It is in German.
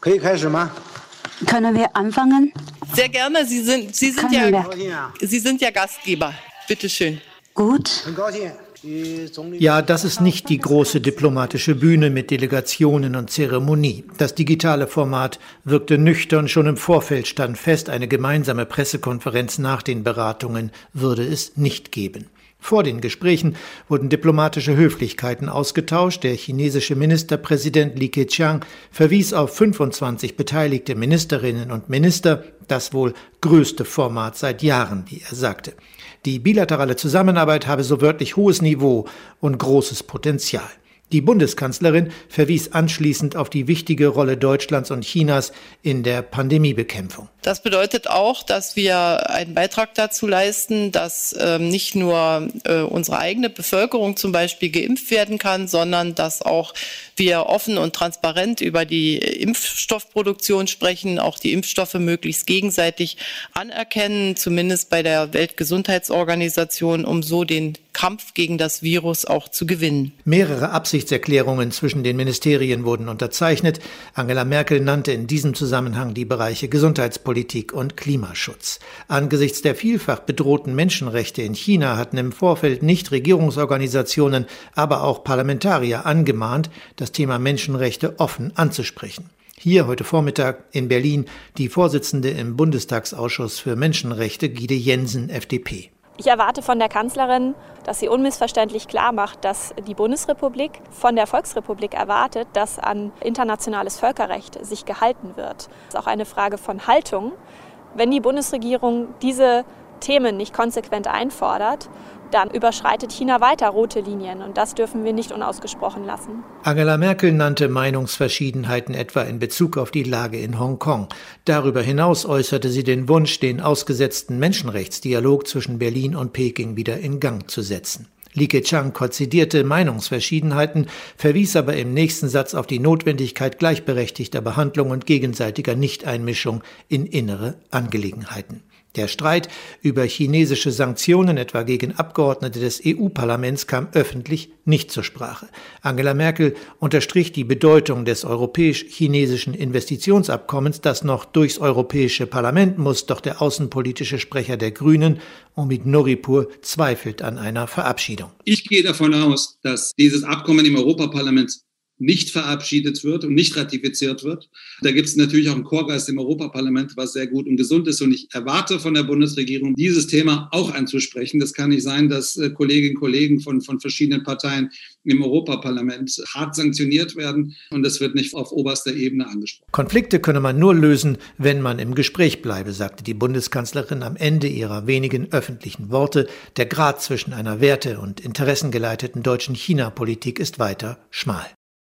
Können wir anfangen? Sehr gerne. Sie sind ja Gastgeber. Bitte schön. Gut. Ja, das ist nicht die große diplomatische Bühne mit Delegationen und Zeremonie. Das digitale Format wirkte nüchtern, schon im Vorfeld stand fest, eine gemeinsame Pressekonferenz nach den Beratungen würde es nicht geben. Vor den Gesprächen wurden diplomatische Höflichkeiten ausgetauscht. Der chinesische Ministerpräsident Li Keqiang verwies auf 25 beteiligte Ministerinnen und Minister, das wohl größte Format seit Jahren, wie er sagte. Die bilaterale Zusammenarbeit habe so wörtlich hohes Niveau und großes Potenzial. Die Bundeskanzlerin verwies anschließend auf die wichtige Rolle Deutschlands und Chinas in der Pandemiebekämpfung. Das bedeutet auch, dass wir einen Beitrag dazu leisten, dass nicht nur unsere eigene Bevölkerung zum Beispiel geimpft werden kann, sondern dass auch wir offen und transparent über die Impfstoffproduktion sprechen, auch die Impfstoffe möglichst gegenseitig anerkennen, zumindest bei der Weltgesundheitsorganisation, um so den Kampf gegen das Virus auch zu gewinnen. Mehrere Absichtserklärungen zwischen den Ministerien wurden unterzeichnet. Angela Merkel nannte in diesem Zusammenhang die Bereiche Gesundheitspolitik und Klimaschutz. Angesichts der vielfach bedrohten Menschenrechte in China hatten im Vorfeld Nichtregierungsorganisationen, aber auch Parlamentarier angemahnt, das Thema Menschenrechte offen anzusprechen. Hier heute Vormittag in Berlin die Vorsitzende im Bundestagsausschuss für Menschenrechte, Gide Jensen, FDP. Ich erwarte von der Kanzlerin, dass sie unmissverständlich klar macht, dass die Bundesrepublik von der Volksrepublik erwartet, dass an internationales Völkerrecht sich gehalten wird. Das ist auch eine Frage von Haltung. Wenn die Bundesregierung diese Themen nicht konsequent einfordert, dann überschreitet China weiter rote Linien und das dürfen wir nicht unausgesprochen lassen. Angela Merkel nannte Meinungsverschiedenheiten etwa in Bezug auf die Lage in Hongkong. Darüber hinaus äußerte sie den Wunsch, den ausgesetzten Menschenrechtsdialog zwischen Berlin und Peking wieder in Gang zu setzen. Li Keqiang konzidierte Meinungsverschiedenheiten, verwies aber im nächsten Satz auf die Notwendigkeit gleichberechtigter Behandlung und gegenseitiger Nichteinmischung in innere Angelegenheiten. Der Streit über chinesische Sanktionen, etwa gegen Abgeordnete des EU-Parlaments, kam öffentlich nicht zur Sprache. Angela Merkel unterstrich die Bedeutung des europäisch-chinesischen Investitionsabkommens, das noch durchs Europäische Parlament muss, doch der außenpolitische Sprecher der Grünen, Omid Nuripur, zweifelt an einer Verabschiedung. Ich gehe davon aus, dass dieses Abkommen im Europaparlament nicht verabschiedet wird und nicht ratifiziert wird. Da gibt es natürlich auch einen Chorgeist im Europaparlament, was sehr gut und gesund ist. Und ich erwarte von der Bundesregierung, dieses Thema auch anzusprechen. Das kann nicht sein, dass Kolleginnen und Kollegen von verschiedenen Parteien im Europaparlament hart sanktioniert werden. Und das wird nicht auf oberster Ebene angesprochen. Konflikte könne man nur lösen, wenn man im Gespräch bleibe, sagte die Bundeskanzlerin am Ende ihrer wenigen öffentlichen Worte. Der Grat zwischen einer werte- und interessengeleiteten deutschen China-Politik ist weiter schmal.